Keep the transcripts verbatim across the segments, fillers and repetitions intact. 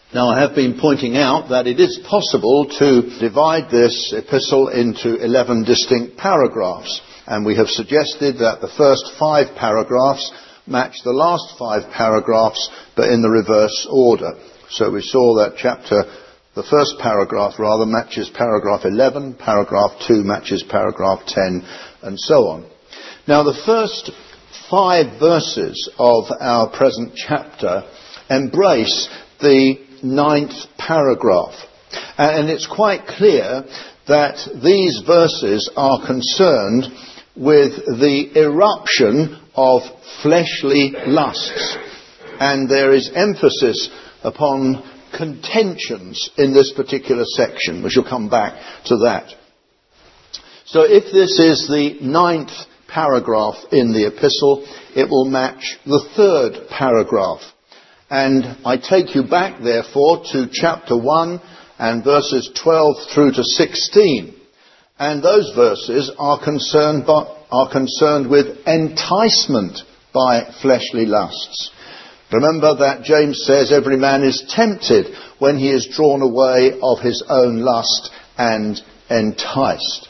Now, I have been pointing out that it is possible to divide this epistle into eleven distinct paragraphs, and we have suggested that the first five paragraphs match the last five paragraphs, but in the reverse order. So we saw that chapter, the first paragraph rather, matches paragraph eleven, paragraph two matches paragraph ten, and so on. Now, the first five verses of our present chapter embrace the ninth paragraph. And it's quite clear that these verses are concerned with the eruption of fleshly lusts. And there is emphasis upon contentions in this particular section. We shall come back to that. So if this is the ninth paragraph in the epistle, it will match the third paragraph. And I take you back, therefore, to chapter one and verses twelve through to sixteen. And those verses are concerned, by, are concerned with enticement by fleshly lusts. Remember that James says every man is tempted when he is drawn away of his own lust and enticed.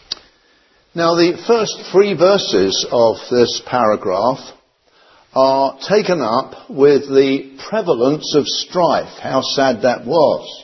Now, the first three verses of this paragraph are taken up with the prevalence of strife. How sad that was.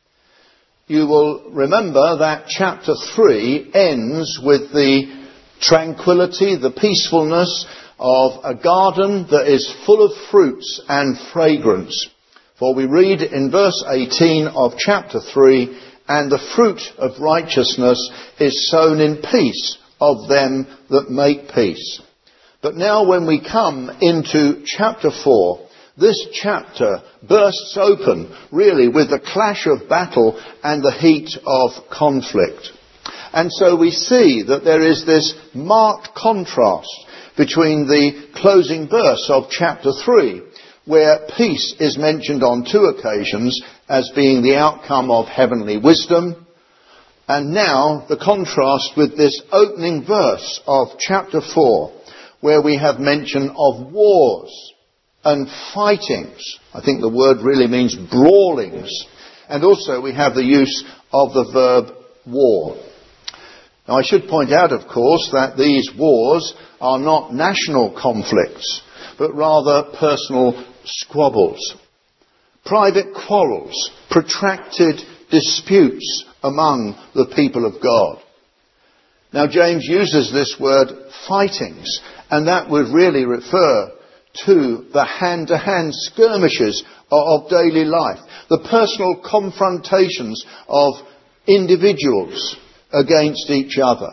You will remember that chapter three ends with the tranquility, the peacefulness of a garden that is full of fruits and fragrance. For we read in verse eighteen of chapter three, "And the fruit of righteousness is sown in peace of them that make peace." But now when we come into chapter four, this chapter bursts open really with the clash of battle and the heat of conflict. And so we see that there is this marked contrast between the closing verse of chapter three, where peace is mentioned on two occasions as being the outcome of heavenly wisdom, and now the contrast with this opening verse of chapter four, where we have mention of wars and fightings. I think the word really means brawlings. And also we have the use of the verb war. Now, I should point out, of course, that these wars are not national conflicts, but rather personal squabbles, private quarrels, protracted disputes among the people of God. Now, James uses this word fightings, and that would really refer to the hand-to-hand skirmishes of daily life, the personal confrontations of individuals against each other.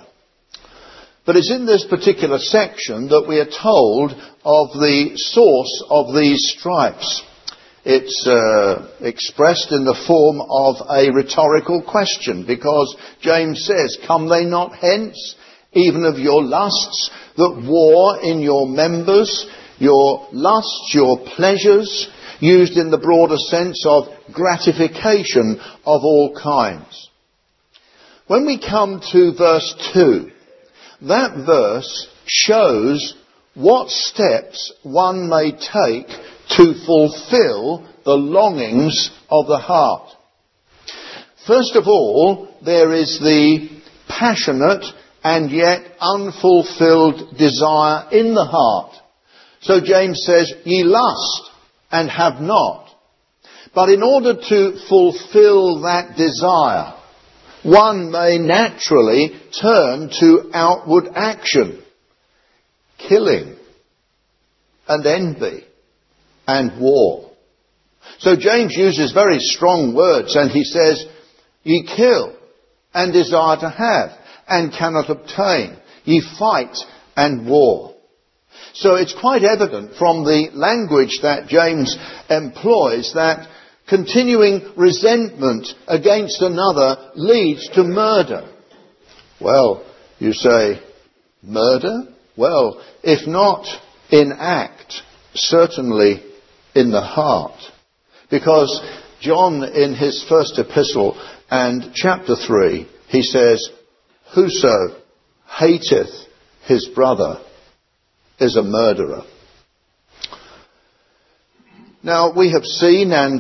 But it's in this particular section that we are told of the source of these strifes. It's uh, expressed in the form of a rhetorical question, because James says, "Come they not hence, even of your lusts, that war in your members, your lusts, your pleasures," used in the broader sense of gratification of all kinds. When we come to verse two, that verse shows what steps one may take to fulfill the longings of the heart. First of all, there is the passionate and yet unfulfilled desire in the heart. So James says, "Ye lust and have not." But in order to fulfill that desire, one may naturally turn to outward action, killing and envy and war. So James uses very strong words, and he says, "Ye kill and desire to have and cannot obtain. Ye fight and war." So it's quite evident from the language that James employs that continuing resentment against another leads to murder. Well, you say, murder? Well, if not in act, certainly in the heart. Because John, in his first epistle and chapter three, he says, "Whoso hateth his brother is a murderer." Now, we have seen, and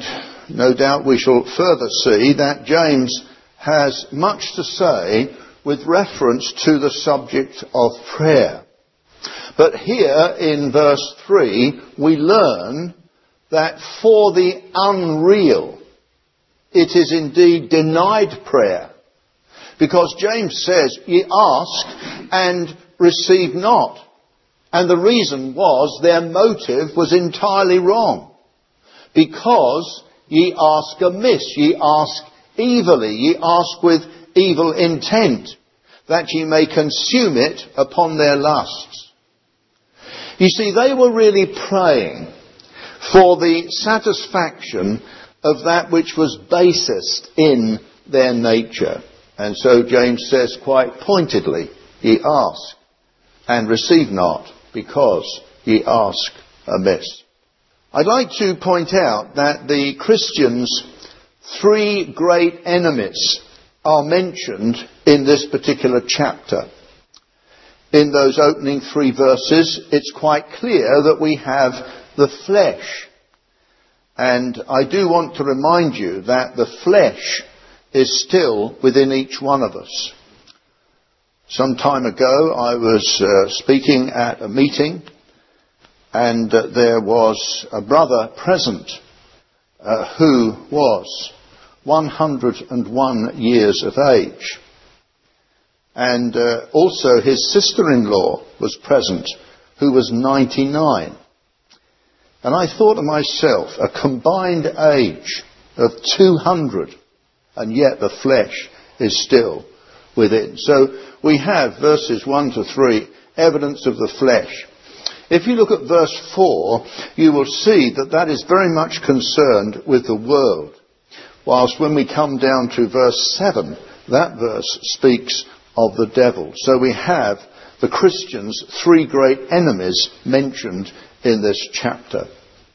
no doubt we shall further see that James has much to say with reference to the subject of prayer. But here in verse three, we learn that for the unreal, it is indeed denied prayer. Because James says, ye ask and receive not. And the reason was their motive was entirely wrong. Because ye ask amiss, ye ask evilly, ye ask with evil intent, that ye may consume it upon their lusts. You see, they were really praying for the satisfaction of that which was basest in their nature. And so James says quite pointedly, ye ask and receive not, because ye ask amiss. I'd like to point out that the Christians' three great enemies are mentioned in this particular chapter. In those opening three verses, it's quite clear that we have the flesh. And I do want to remind you that the flesh is still within each one of us. Some time ago, I was uh, speaking at a meeting, and uh, there was a brother present uh, who was one hundred and one years of age. And uh, also his sister-in-law was present, who was ninety-nine. And I thought to myself, a combined age of two hundred, and yet the flesh is still within. So we have verses one to three, evidence of the flesh. If you look at verse four, you will see that that is very much concerned with the world. Whilst when we come down to verse seven, that verse speaks of the devil. So we have the Christians' three great enemies mentioned in this chapter.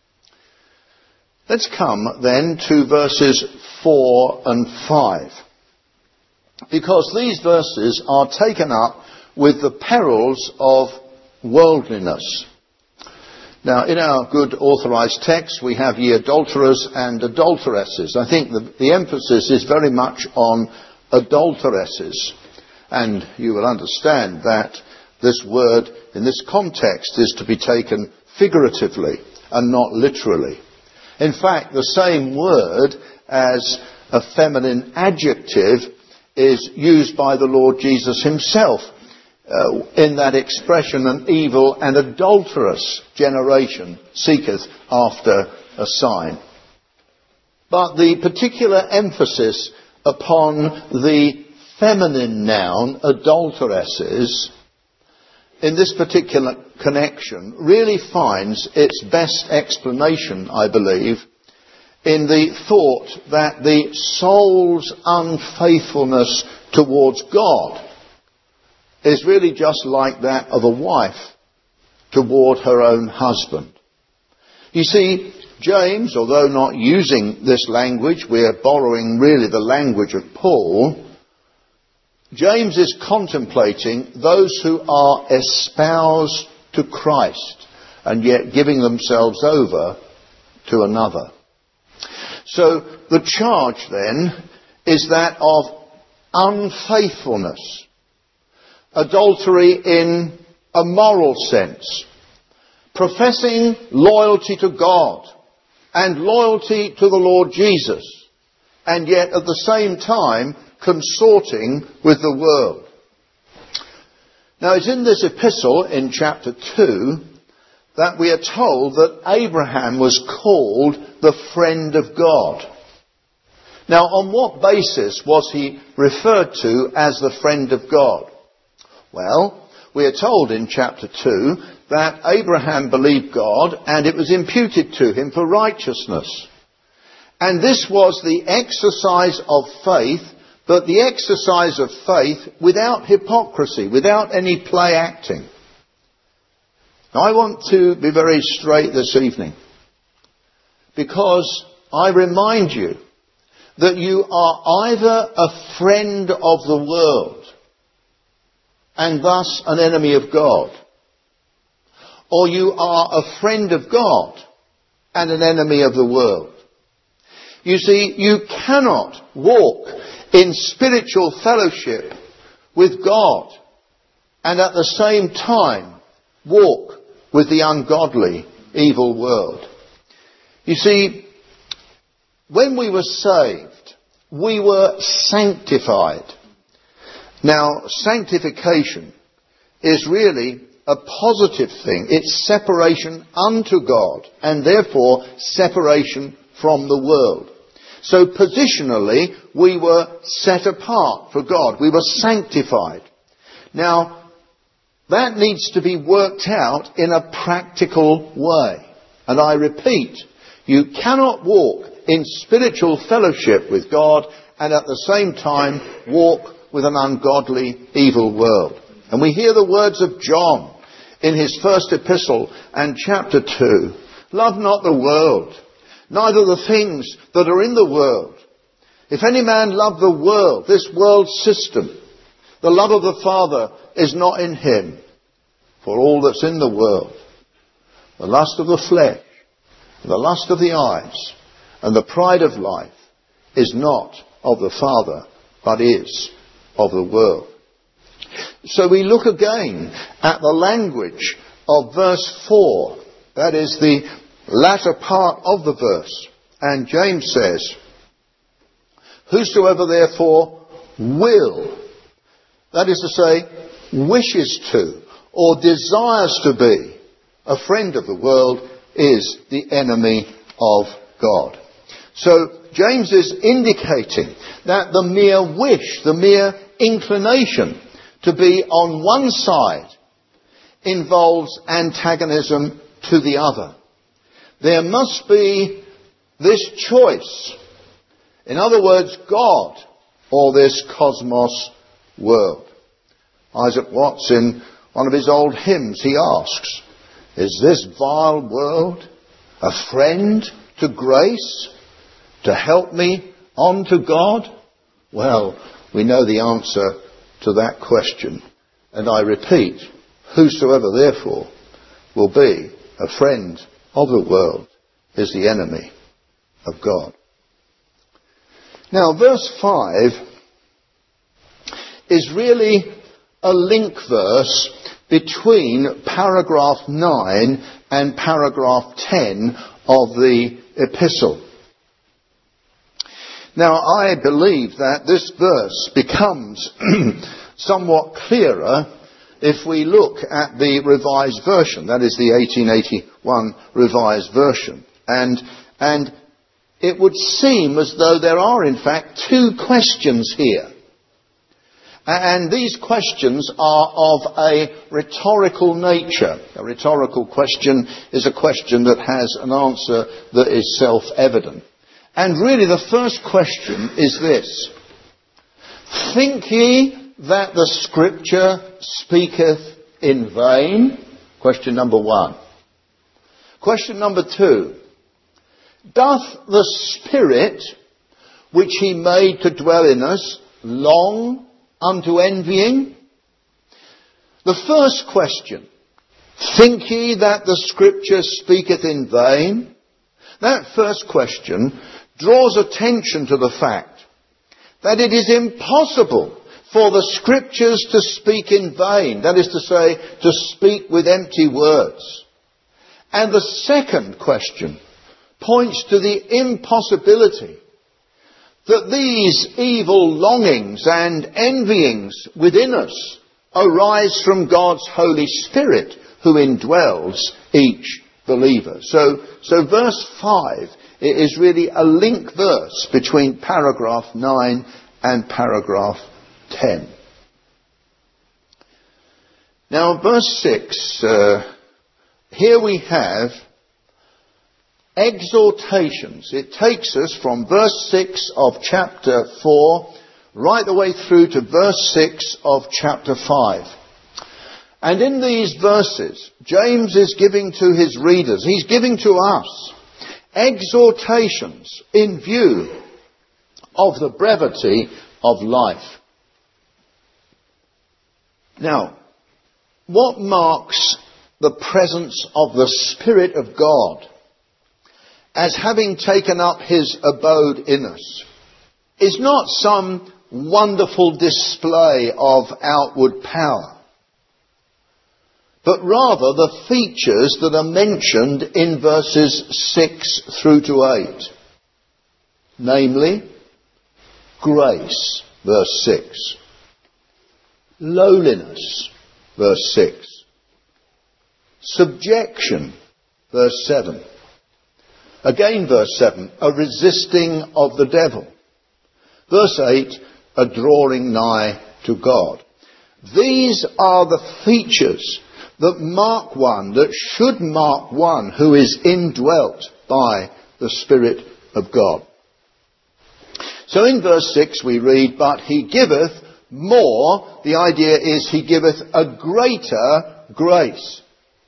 Let's come then to verses four and five. Because these verses are taken up with the perils of worldliness. Now, in our good authorised text, we have ye adulterers and adulteresses. I think the, the emphasis is very much on adulteresses. And you will understand that this word in this context is to be taken figuratively and not literally. In fact, the same word as a feminine adjective is used by the Lord Jesus himself uh, in that expression, an evil and adulterous generation seeketh after a sign. But the particular emphasis upon the feminine noun, adulteresses, in this particular connection really finds its best explanation, I believe, in the thought that the soul's unfaithfulness towards God is really just like that of a wife toward her own husband. You see, James, although not using this language, we're borrowing really the language of Paul. James is contemplating those who are espoused to Christ and yet giving themselves over to another. So the charge then is that of unfaithfulness, adultery in a moral sense, professing loyalty to God and loyalty to the Lord Jesus, and yet at the same time consorting with the world. Now it's in this epistle in chapter two that we are told that Abraham was called the friend of God. Now on what basis was he referred to as the friend of God? Well, we are told in chapter two that Abraham believed God and it was imputed to him for righteousness. And this was the exercise of faith, but the exercise of faith without hypocrisy, without any play acting. Now I want to be very straight this evening, because I remind you that you are either a friend of the world and thus an enemy of God, or you are a friend of God and an enemy of the world. You see, you cannot walk in spiritual fellowship with God and at the same time walk with the ungodly, evil world. You see, when we were saved, we were sanctified. Now, sanctification is really a positive thing. It's separation unto God and therefore separation from the world. So positionally, we were set apart for God. We were sanctified. Now, that needs to be worked out in a practical way. And I repeat, you cannot walk in spiritual fellowship with God and at the same time walk with an ungodly, evil world. And we hear the words of John in his first epistle and chapter two. Love not the world, neither the things that are in the world. If any man love the world, this world system, the love of the Father is not in him. For all that's in the world, the lust of the flesh, the lust of the eyes, and the pride of life is not of the Father, but is of the world. So we look again at the language of verse four. That is the latter part of the verse. And James says, whosoever therefore will, that is to say, wishes to or desires to be a friend of the world, is the enemy of God. So James is indicating that the mere wish, the mere inclination to be on one side involves antagonism to the other. There must be this choice. In other words, God or this cosmos world. Isaac Watts, in one of his old hymns, he asks, is this vile world a friend to grace, to help me on to God? Well, we know the answer to that question. And I repeat, whosoever therefore will be a friend of the world is the enemy of God. Now, verse five is really a link verse between paragraph nine and paragraph ten of the epistle. Now, I believe that this verse becomes somewhat clearer if we look at the Revised Version. That is the eighteen eighty-one Revised Version. And, and it would seem as though there are, in fact, two questions here. And these questions are of a rhetorical nature. A rhetorical question is a question that has an answer that is self-evident. And really the first question is this. Think ye that the Scripture speaketh in vain? Question number one. Question number two. Doth the Spirit which he made to dwell in us long unto envying? The first question, think ye that the Scripture speaketh in vain? That first question draws attention to the fact that it is impossible for the Scriptures to speak in vain. That is to say, to speak with empty words. And the second question points to the impossibility that these evil longings and envyings within us arise from God's Holy Spirit who indwells each believer. So, so verse five is really a link verse between paragraph nine and paragraph ten. Now verse six, uh, here we have exhortations. It takes us from verse six of chapter four right the way through to verse six of chapter five. And in these verses, James is giving to his readers, he's giving to us exhortations in view of the brevity of life. Now, what marks the presence of the Spirit of God as having taken up his abode in us, is not some wonderful display of outward power, but rather the features that are mentioned in verses six through to eight. Namely, grace, verse six. Lowliness, verse six. Subjection, verse seven. Again, verse seven, a resisting of the devil. Verse eight, a drawing nigh to God. These are the features that mark one, that should mark one who is indwelt by the Spirit of God. So in verse six we read, but he giveth more. The idea is he giveth a greater grace.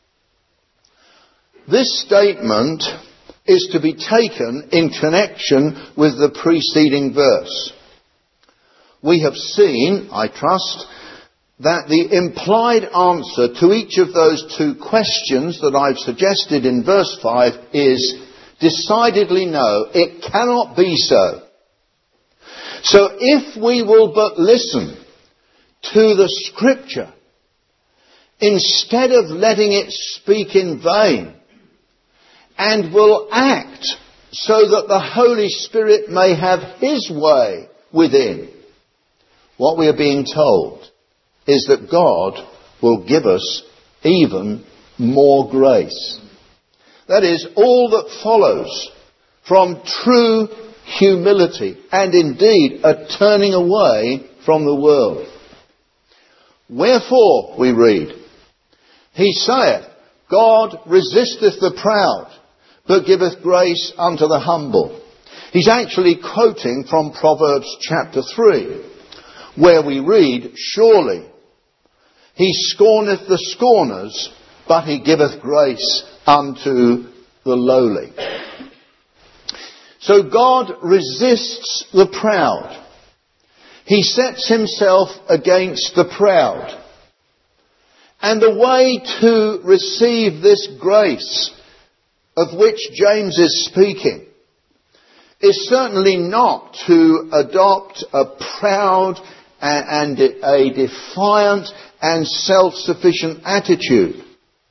This statement is to be taken in connection with the preceding verse. We have seen, I trust, that the implied answer to each of those two questions that I've suggested in verse five is decidedly no. It cannot be so. So if we will but listen to the Scripture, instead of letting it speak in vain, and will act so that the Holy Spirit may have his way within, what we are being told is that God will give us even more grace. That is, all that follows from true humility and indeed a turning away from the world. Wherefore, we read, he saith, God resisteth the proud, but giveth grace unto the humble. He's actually quoting from Proverbs chapter three, where we read, surely he scorneth the scorners, but he giveth grace unto the lowly. So God resists the proud. He sets himself against the proud. And the way to receive this grace of which James is speaking is certainly not to adopt a proud and a defiant and self-sufficient attitude,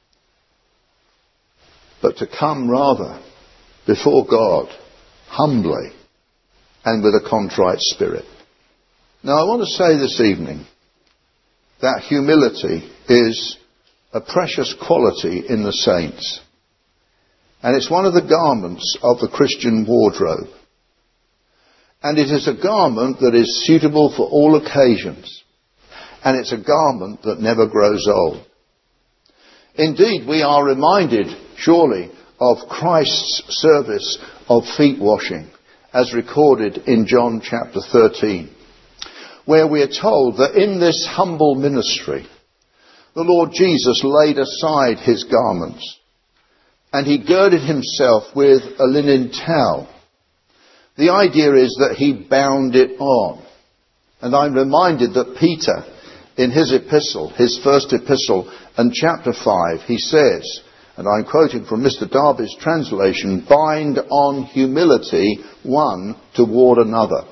but to come rather before God humbly and with a contrite spirit. Now I want to say this evening that humility is a precious quality in the saints. And it's one of the garments of the Christian wardrobe. And it is a garment that is suitable for all occasions. And it's a garment that never grows old. Indeed, we are reminded, surely, of Christ's service of feet washing, as recorded in John chapter thirteen, where we are told that in this humble ministry, the Lord Jesus laid aside his garments, and he girded himself with a linen towel. The idea is that he bound it on. And I'm reminded that Peter, in his epistle, his first epistle, and chapter five, he says, and I'm quoting from Mister Darby's translation, bind on humility one toward another.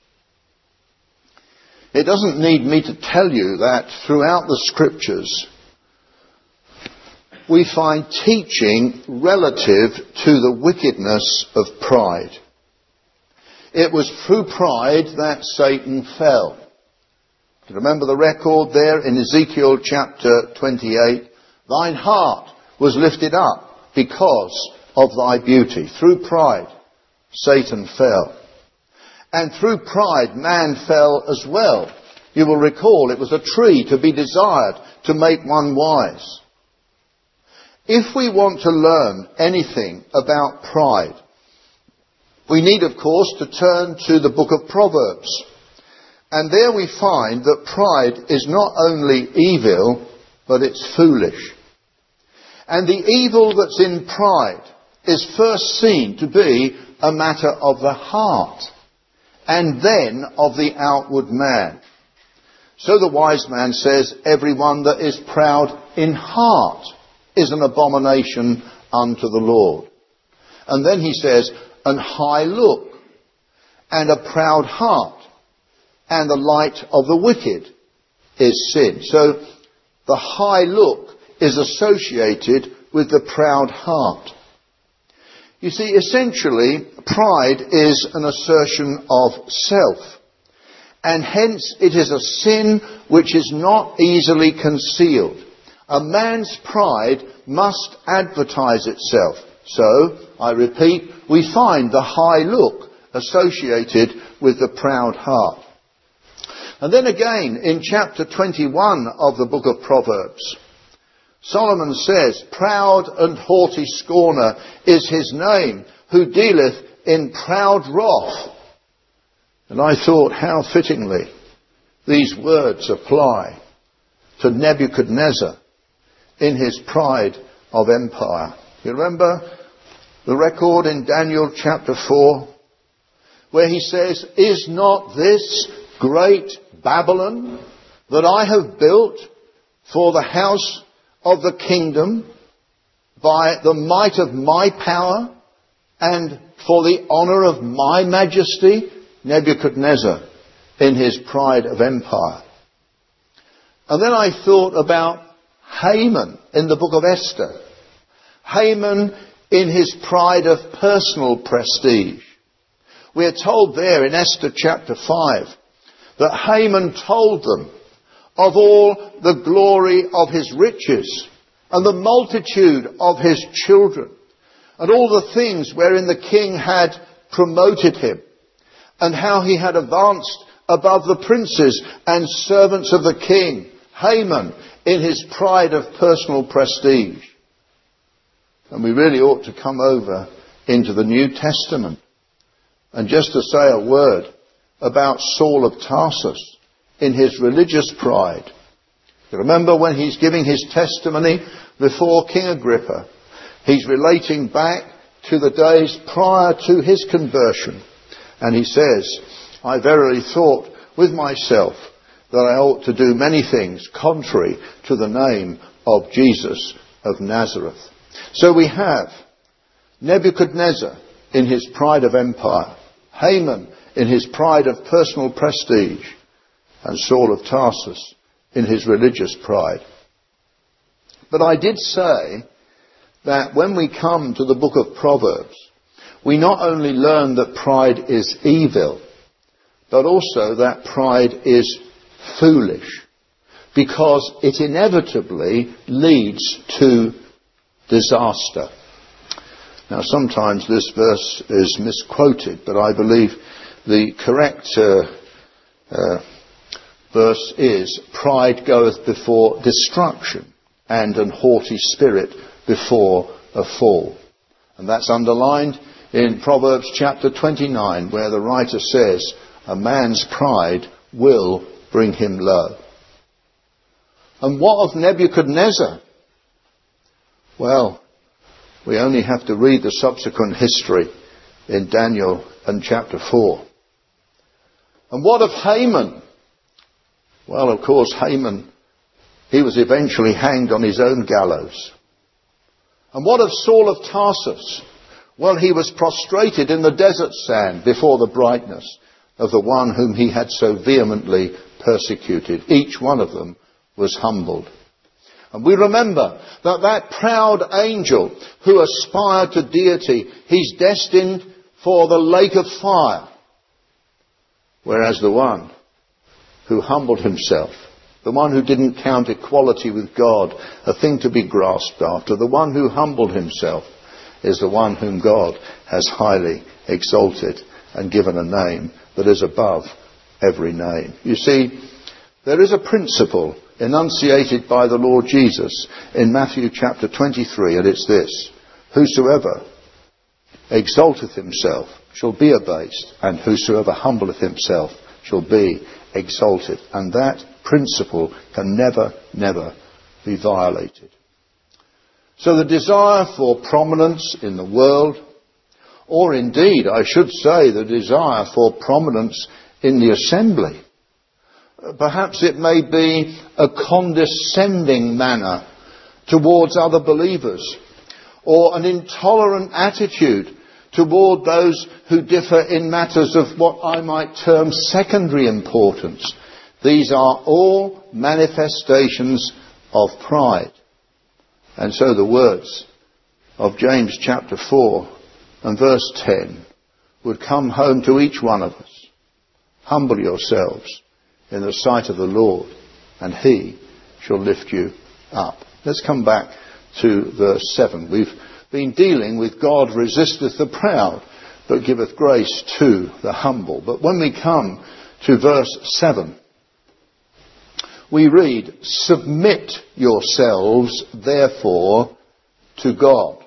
It doesn't need me to tell you that throughout the Scriptures we find teaching relative to the wickedness of pride. It was through pride that Satan fell. Do you remember the record there in Ezekiel chapter twenty-eight? Thine heart was lifted up because of thy beauty. Through pride, Satan fell. And through pride, man fell as well. You will recall it was a tree to be desired to make one wise. If we want to learn anything about pride, we need, of course, to turn to the book of Proverbs. And there we find that pride is not only evil, but it's foolish. And the evil that's in pride is first seen to be a matter of the heart, and then of the outward man. So the wise man says, everyone that is proud in heart is an abomination unto the Lord. And then he says, an high look, and a proud heart, and the light of the wicked is sin. So the high look is associated with the proud heart. You see, essentially, pride is an assertion of self, and hence it is a sin which is not easily concealed. A man's pride must advertise itself. So, I repeat, we find the high look associated with the proud heart. And then again, in chapter twenty-one of the book of Proverbs, Solomon says, proud and haughty scorner is his name, who dealeth in proud wrath. And I thought how fittingly these words apply to Nebuchadnezzar in his pride of empire. You remember the record in Daniel chapter four, where he says, is not this great Babylon that I have built for the house of the kingdom by the might of my power and for the honour of my majesty? Nebuchadnezzar in his pride of empire. And then I thought about Haman in the book of Esther. Haman in his pride of personal prestige. We are told there in Esther chapter five that Haman told them of all the glory of his riches and the multitude of his children and all the things wherein the king had promoted him and how he had advanced above the princes and servants of the king. Haman in his pride of personal prestige. And we really ought to come over into the New Testament and just to say a word about Saul of Tarsus in his religious pride. You remember when he's giving his testimony before King Agrippa, he's relating back to the days prior to his conversion. And he says, I verily thought with myself that I ought to do many things contrary to the name of Jesus of Nazareth. So we have Nebuchadnezzar in his pride of empire, Haman in his pride of personal prestige, and Saul of Tarsus in his religious pride. But I did say that when we come to the book of Proverbs, we not only learn that pride is evil, but also that pride is foolish, because it inevitably leads to disaster. Now, sometimes this verse is misquoted, but I believe the correct uh, uh, verse is, pride goeth before destruction, and an haughty spirit before a fall. And that's underlined in Proverbs chapter twenty-nine, where the writer says, a man's pride will bring him low. And what of Nebuchadnezzar? Well, we only have to read the subsequent history in Daniel and chapter four. And what of Haman? Well, of course, Haman, he was eventually hanged on his own gallows. And what of Saul of Tarsus? Well, he was prostrated in the desert sand before the brightness of the one whom he had so vehemently persecuted. Each one of them was humbled. And we remember that that proud angel who aspired to deity, he's destined for the lake of fire. Whereas the one who humbled himself, the one who didn't count equality with God a thing to be grasped after, the one who humbled himself is the one whom God has highly exalted and given a name that is above every name. You see, there is a principle enunciated by the Lord Jesus in Matthew chapter twenty-three, and it's this: whosoever exalteth himself shall be abased, and whosoever humbleth himself shall be exalted. And that principle can never, never be violated. So the desire for prominence in the world, or indeed, I should say, the desire for prominence in the assembly, perhaps it may be a condescending manner towards other believers, or an intolerant attitude toward those who differ in matters of what I might term secondary importance. These are all manifestations of pride. And so the words of James chapter four and verse ten would come home to each one of us. Humble yourselves in the sight of the Lord, and he shall lift you up. Let's come back to verse seven. We've been dealing with God resisteth the proud, but giveth grace to the humble. But when we come to verse seven, we read, submit yourselves therefore to God.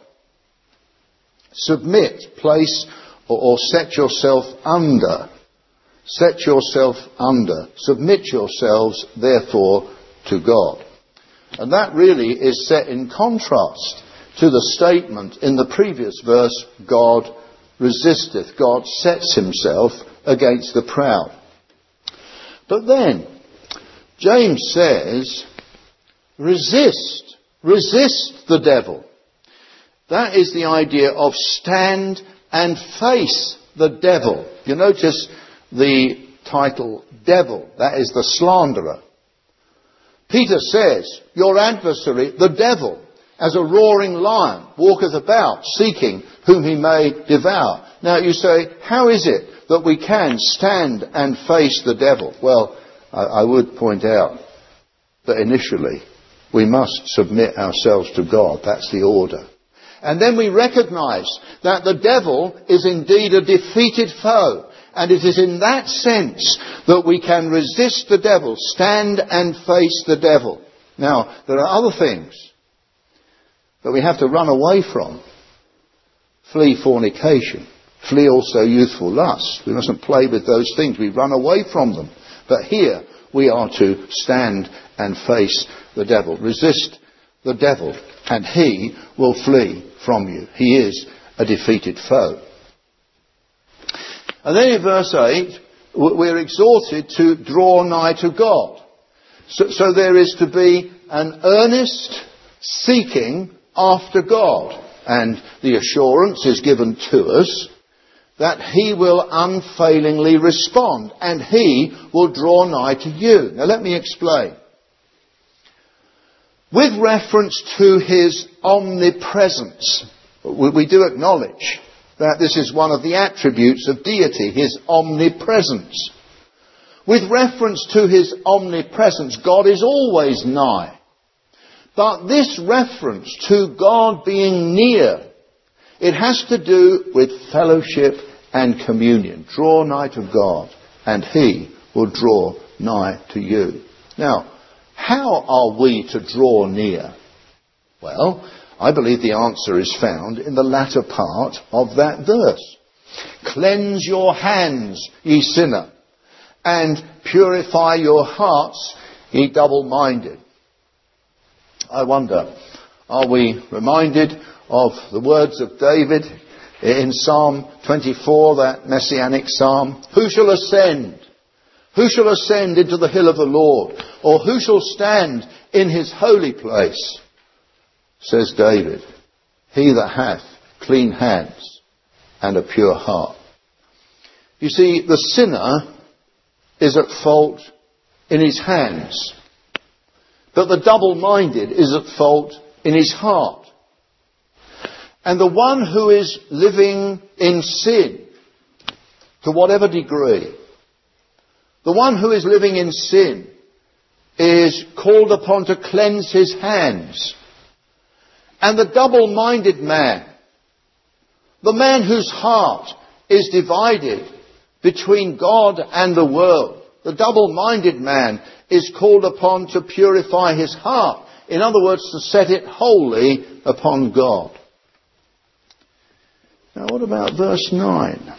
Submit, place or, or set yourself under. Set yourself under. Submit yourselves therefore to God. And that really is set in contrast to the statement in the previous verse, God resisteth. God sets himself against the proud. But then, James says, resist. Resist the devil. That is the idea of stand and face the devil. You notice the title, devil. That is the slanderer. Peter says, your adversary, the devil, as a roaring lion, walketh about, seeking whom he may devour. Now you say, how is it that we can stand and face the devil? Well, I, I would point out that initially we must submit ourselves to God. That's the order. And then we recognise that the devil is indeed a defeated foe. And it is in that sense that we can resist the devil, stand and face the devil. Now, there are other things that we have to run away from. Flee fornication. Flee also youthful lust. We mustn't play with those things. We run away from them. But here we are to stand and face the devil. Resist the devil and he will flee from you. He is a defeated foe. And then in verse eight, we're exhorted to draw nigh to God. So, so there is to be an earnest seeking after God. And the assurance is given to us that he will unfailingly respond and he will draw nigh to you. Now let me explain. With reference to his omnipresence, we, we do acknowledge that this is one of the attributes of deity, his omnipresence. With reference to his omnipresence, God is always nigh. But this reference to God being near, it has to do with fellowship and communion. Draw nigh to God, and he will draw nigh to you. Now, how are we to draw near? Well, I believe the answer is found in the latter part of that verse. Cleanse your hands, ye sinner, and purify your hearts, ye double-minded. I wonder, are we reminded of the words of David in Psalm twenty-four, that messianic psalm? Who shall ascend? Who shall ascend into the hill of the Lord? Or who shall stand in his holy place? Says David, he that hath clean hands and a pure heart. You see, the sinner is at fault in his hands, but the double-minded is at fault in his heart. And the one who is living in sin, to whatever degree, the one who is living in sin is called upon to cleanse his hands. And the double-minded man, the man whose heart is divided between God and the world, the double-minded man is called upon to purify his heart. In other words, to set it wholly upon God. Now what about verse nine?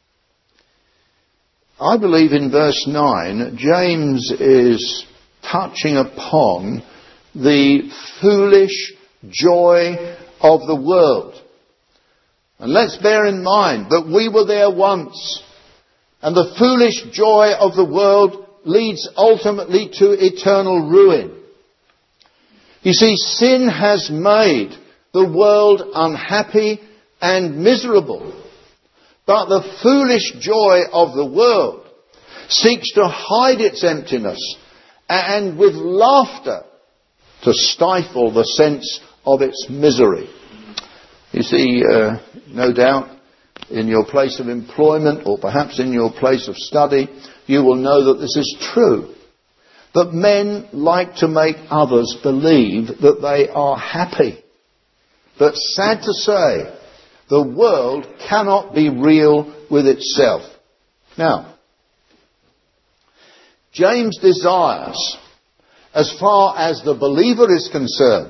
I believe in verse nine, James is touching upon the foolish joy of the world. And let's bear in mind that we were there once. And the foolish joy of the world leads ultimately to eternal ruin. You see, sin has made the world unhappy and miserable. But the foolish joy of the world seeks to hide its emptiness and with laughter to stifle the sense of its misery. You see, uh, no doubt, in your place of employment or perhaps in your place of study, you will know that this is true. That men like to make others believe that they are happy. But sad to say, the world cannot be real with itself. Now, James desires, as far as the believer is concerned,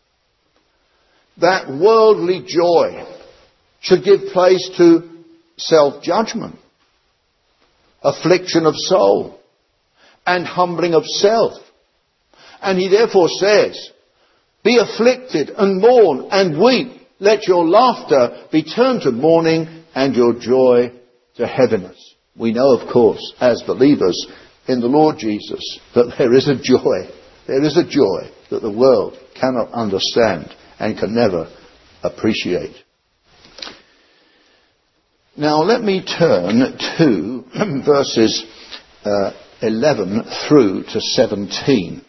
that worldly joy should give place to self-judgment, affliction of soul, and humbling of self. And he therefore says, be afflicted and mourn and weep. Let your laughter be turned to mourning and your joy to heaviness. We know, of course, as believers in the Lord Jesus, that there is a joy. There is a joy that the world cannot understand and can never appreciate. Now let me turn to verses uh, eleven through to seventeen.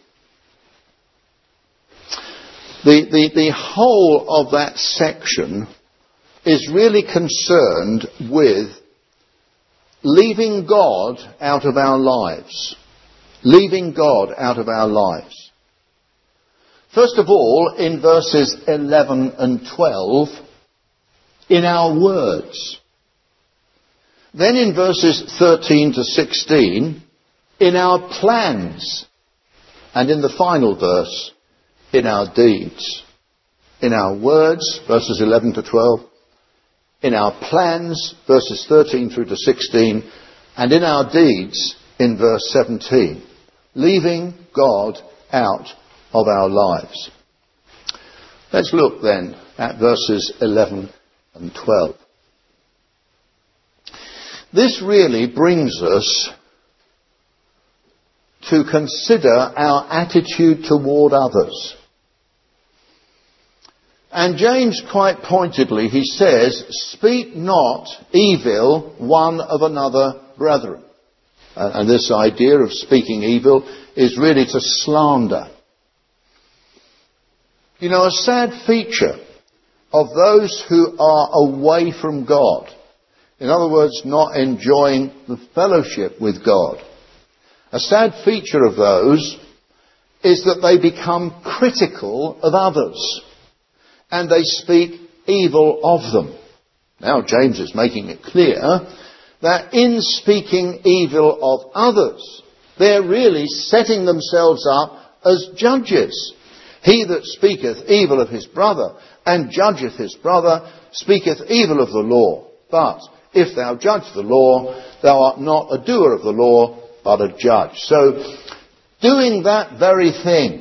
The, the, the whole of that section is really concerned with leaving God out of our lives. Leaving God out of our lives. First of all, in verses eleven and twelve, in our words. Then in verses thirteen to sixteen, in our plans. And in the final verse, in our deeds. In our words, verses eleven to twelve. In our plans, verses thirteen through to sixteen. And in our deeds, in verse seventeen. Leaving God out of our lives. Let's look then at verses eleven and twelve. This really brings us to consider our attitude toward others. And James quite pointedly, he says, speak not evil one of another, brethren. And this idea of speaking evil is really to slander. You know, a sad feature of those who are away from God, in other words, not enjoying the fellowship with God, a sad feature of those is that they become critical of others and they speak evil of them. Now, James is making it clear that in speaking evil of others, they're really setting themselves up as judges. He that speaketh evil of his brother and judgeth his brother speaketh evil of the law. But if thou judge the law, thou art not a doer of the law, but a judge. So, doing that very thing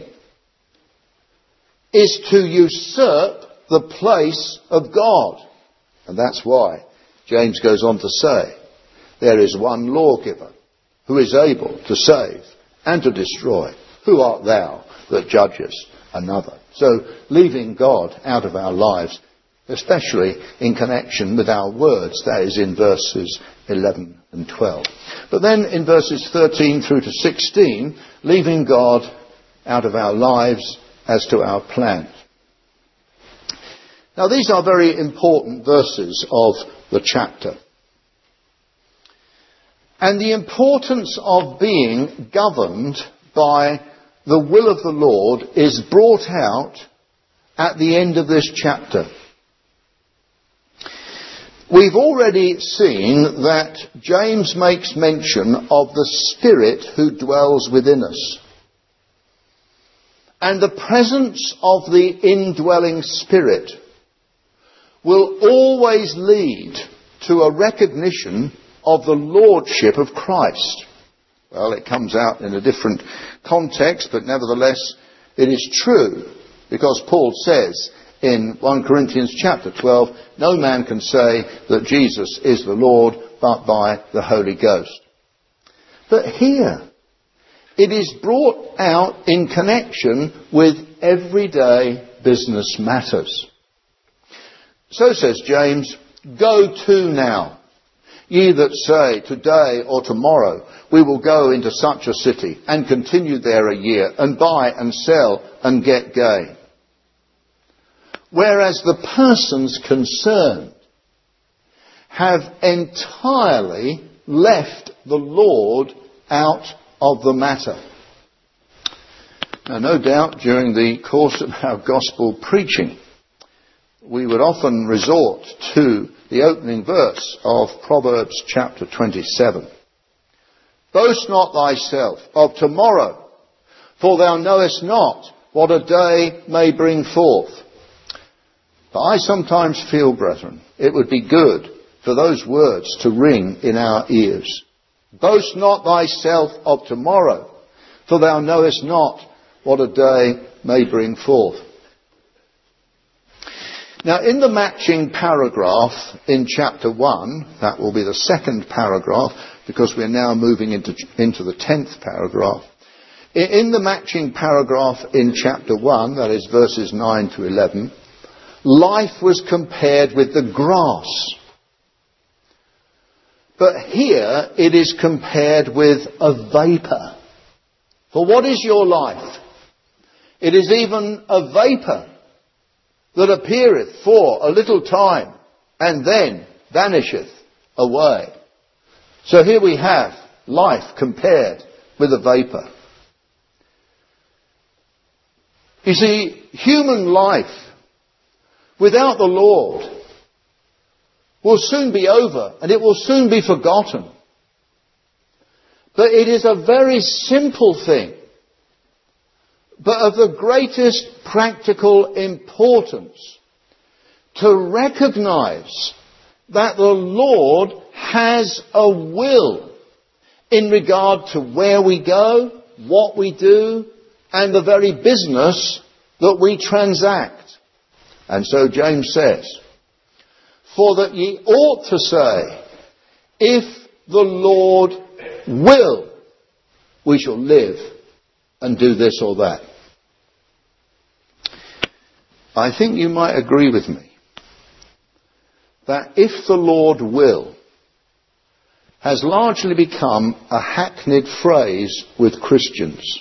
is to usurp the place of God. And that's why James goes on to say, there is one lawgiver who is able to save and to destroy. Who art thou that judgest another? So, leaving God out of our lives, especially in connection with our words, that is in verses eleven and twelve. But then in verses thirteen through to sixteen, leaving God out of our lives as to our plans. Now these are very important verses of the chapter. And the importance of being governed by the will of the Lord is brought out at the end of this chapter. We've already seen that James makes mention of the Spirit who dwells within us. And the presence of the indwelling Spirit will always lead to a recognition of the Lordship of Christ. Well, it comes out in a different context, but nevertheless it is true, because Paul says in First Corinthians chapter twelve, no man can say that Jesus is the Lord but by the Holy Ghost. But here, it is brought out in connection with everyday business matters. So says James, go to now. Ye that say, today or tomorrow we will go into such a city and continue there a year and buy and sell and get gain. Whereas the persons concerned have entirely left the Lord out of the matter. Now, no doubt during the course of our gospel preaching, we would often resort to the opening verse of Proverbs chapter twenty-seven. Boast not thyself of tomorrow, for thou knowest not what a day may bring forth. But I sometimes feel, brethren, it would be good for those words to ring in our ears. Boast not thyself of tomorrow, for thou knowest not what a day may bring forth. Now, in the matching paragraph in chapter one, that will be the second paragraph, because we're now moving into, into the tenth paragraph. In the matching paragraph in chapter one, that is verses nine to eleven, life was compared with the grass. But here it is compared with a vapour. For what is your life? It is even a vapour that appeareth for a little time, and then vanisheth away. So here we have life compared with a vapour. You see, human life without the Lord will soon be over, and it will soon be forgotten. But it is a very simple thing, but of the greatest practical importance, to recognize that the Lord has a will in regard to where we go, what we do, and the very business that we transact. And so James says, for that ye ought to say, if the Lord will, we shall live and do this or that. I think you might agree with me that if the Lord will has largely become a hackneyed phrase with Christians.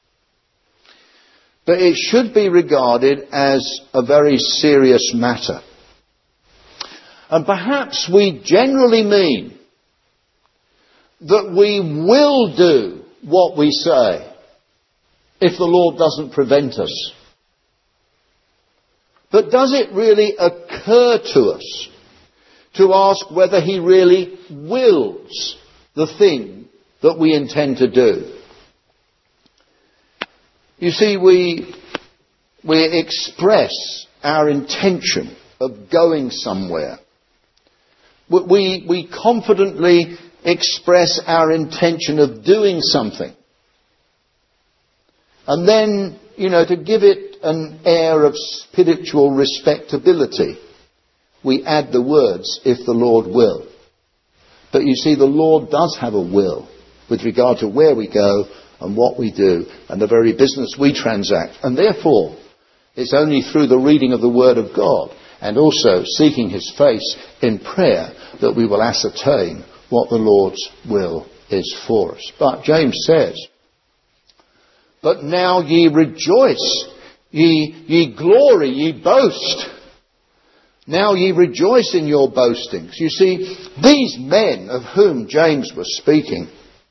But it should be regarded as a very serious matter. And perhaps we generally mean that we will do what we say if the Lord doesn't prevent us. But does it really occur to us to ask whether He really wills the thing that we intend to do? You see, we, we express our intention of going somewhere. We, we confidently express our intention of doing something. And then, you know, to give it an air of spiritual respectability, we add the words, if the Lord will. But you see, the Lord does have a will with regard to where we go and what we do and the very business we transact. And therefore, it's only through the reading of the Word of God and also seeking His face in prayer that we will ascertain what the Lord's will is for us. But James says, but now ye rejoice, ye, ye glory, ye boast. Now ye rejoice in your boastings. You see, these men of whom James was speaking,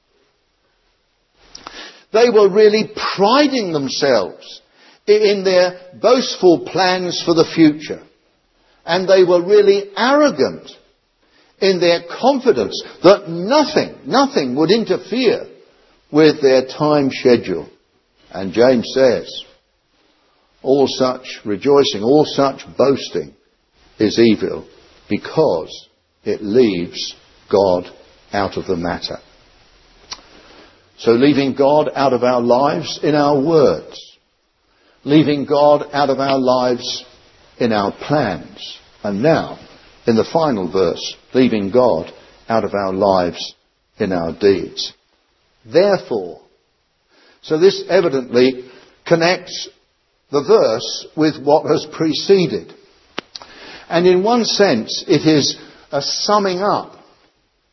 they were really priding themselves in their boastful plans for the future. And they were really arrogant in their confidence that nothing, nothing would interfere with their time schedule. And James says, all such rejoicing, all such boasting is evil because it leaves God out of the matter. So leaving God out of our lives in our words, leaving God out of our lives in our plans, and now, in the final verse, leaving God out of our lives in our deeds. Therefore, so this evidently connects the verse with what has preceded. And in one sense, it is a summing up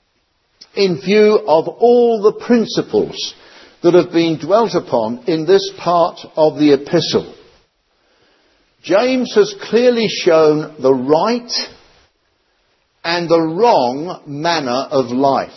in view of all the principles that have been dwelt upon in this part of the epistle. James has clearly shown the right and the wrong manner of life.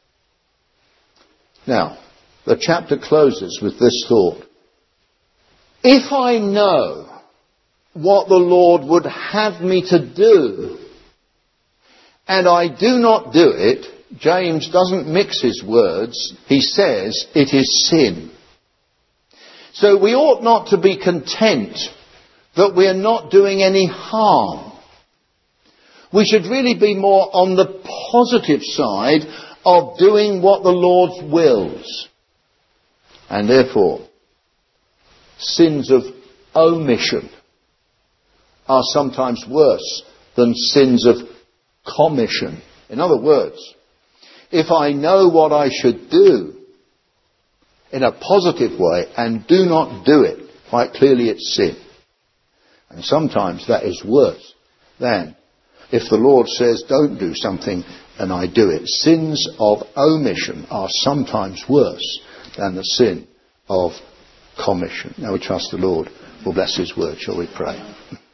Now, the chapter closes with this thought. If I know what the Lord would have me to do, and I do not do it, James doesn't mix his words. He says it is sin. So we ought not to be content that we are not doing any harm. We should really be more on the positive side of doing what the Lord wills. And therefore, sins of omission are sometimes worse than sins of commission. In other words, if I know what I should do in a positive way and do not do it, quite clearly it's sin. And sometimes that is worse than if the Lord says don't do something and I do it. Sins of omission are sometimes worse than the sin of commission. Now we trust the Lord will bless his word. Shall we pray?